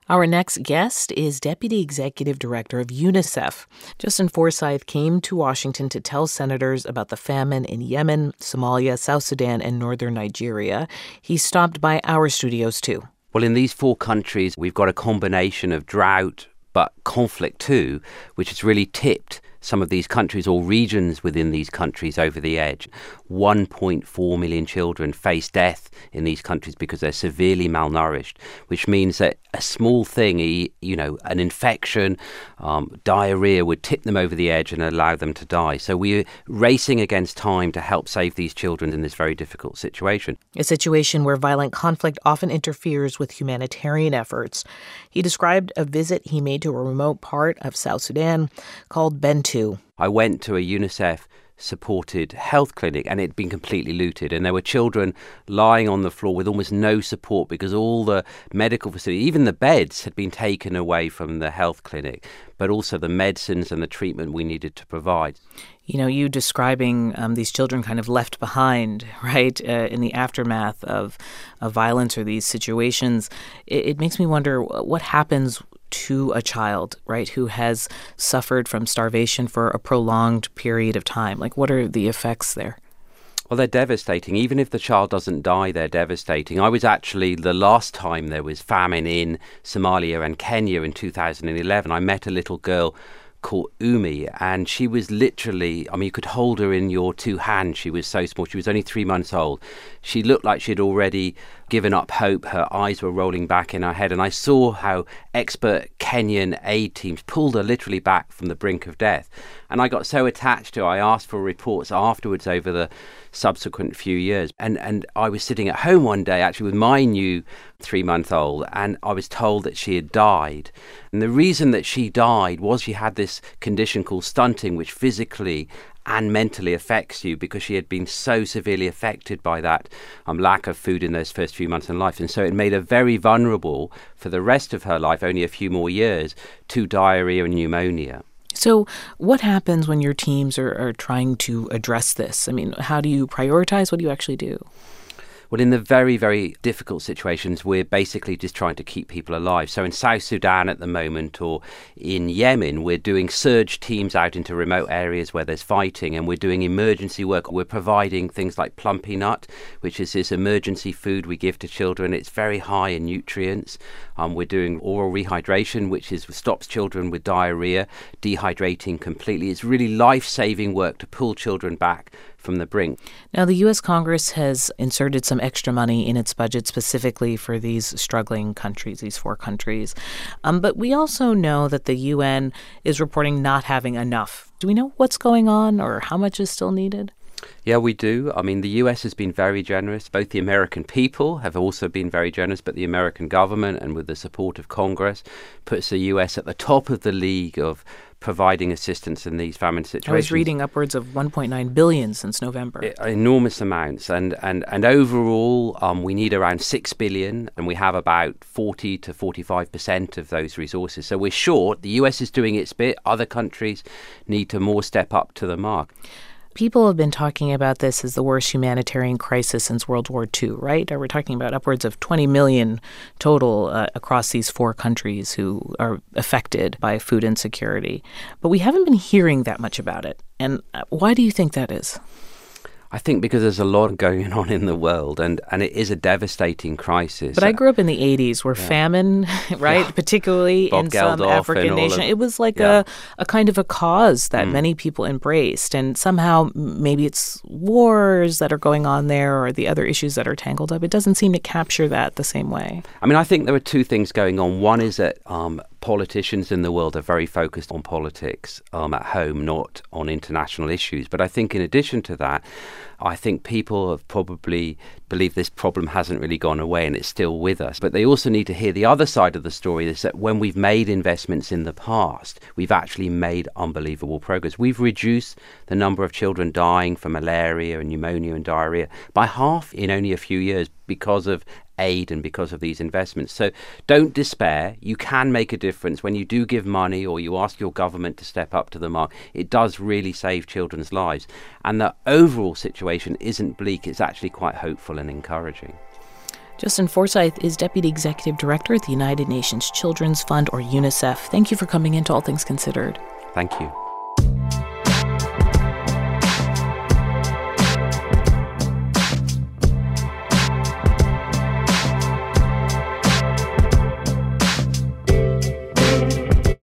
Our next guest is Deputy Executive Director of UNICEF. Justin Forsythe came to Washington to tell senators about the famine in Yemen, Somalia, South Sudan, and northern Nigeria. He stopped by our studios, too. Well, in these four countries, we've got a combination of drought, but conflict too, which has really tipped some of these countries or regions within these countries over the edge. 1.4 million children face death in these countries because they're severely malnourished, which means that a small thing, an infection, diarrhea would tip them over the edge and allow them to die. So we're racing against time to help save these children in this very difficult situation. A situation where violent conflict often interferes with humanitarian efforts. He described a visit he made to a remote part of South Sudan called Bentiu. I went to a UNICEF-supported health clinic and it had been completely looted. And there were children lying on the floor with almost no support because all the medical facilities, even the beds, had been taken away from the health clinic, but also the medicines and the treatment we needed to provide. You know, you describing these children kind of left behind, right, in the aftermath of violence or these situations, it makes me wonder what happens to a child, right, who has suffered from starvation for a prolonged period of time. Like, what are the effects there? Well, they're devastating. Even if the child doesn't die, they're devastating. I was actually, the last time there was famine in Somalia and Kenya in 2011, I met a little girl called Umi, and she was literally, you could hold her in your two hands. She was so small. She was only 3 months old. She looked like she'd already given up hope. Her eyes were rolling back in her head, and I saw how expert Kenyan aid teams pulled her literally back from the brink of death. And I got so attached to her, I asked for reports afterwards over the subsequent few years. And I was sitting at home one day, actually, with my new 3-month-old, and I was told that she had died. And the reason that she died was she had this condition called stunting, which physically and mentally affects you because she had been so severely affected by that lack of food in those first few months in life. And so it made her very vulnerable for the rest of her life, only a few more years, to diarrhea and pneumonia. So what happens when your teams are trying to address this? I mean, how do you prioritize? What do you actually do? Well, in the very, very difficult situations, we're basically just trying to keep people alive. So in South Sudan at the moment, or in Yemen, we're doing surge teams out into remote areas where there's fighting, and we're doing emergency work. We're providing things like Plumpy Nut, which is this emergency food we give to children. It's very high in nutrients. We're doing oral rehydration, which stops children with diarrhea, dehydrating completely. It's really life-saving work to pull children back from the brink. Now, the U.S. Congress has inserted some extra money in its budget specifically for these struggling countries, these four countries. But we also know that the UN is reporting not having enough. Do we know what's going on or how much is still needed? Yeah, we do. The US has been very generous. Both the American people have also been very generous, but the American government, and with the support of Congress, puts the US at the top of the league of providing assistance in these famine situations. I was reading upwards of $1.9 billion since November. Enormous amounts. And overall, we need around $6 billion, and we have about 40 to 45% of those resources. So we're short. The US is doing its bit. Other countries need to more step up to the mark. People have been talking about this as the worst humanitarian crisis since World War II, right? We're talking about upwards of 20 million total across these four countries who are affected by food insecurity. But we haven't been hearing that much about it. And why do you think that is? I think because there's a lot going on in the world, and it is a devastating crisis. But I grew up in the 80s where famine, right, particularly Bob in some Geldof African nation, it was like a kind of a cause that many people embraced. And somehow maybe it's wars that are going on there or the other issues that are tangled up. It doesn't seem to capture that the same way. I think there are two things going on. One is that politicians in the world are very focused on politics at home, not on international issues. But I think in addition to that, I think people have probably believed this problem hasn't really gone away and it's still with us. But they also need to hear the other side of the story, is that when we've made investments in the past, we've actually made unbelievable progress. We've reduced the number of children dying from malaria and pneumonia and diarrhea by half in only a few years because of aid and because of these investments. So don't despair. You can make a difference when you do give money or you ask your government to step up to the mark. It does really save children's lives. And the overall situation isn't bleak. It's actually quite hopeful and encouraging. Justin Forsythe is Deputy Executive Director at the United Nations Children's Fund, or UNICEF. Thank you for coming in to All Things Considered. Thank you.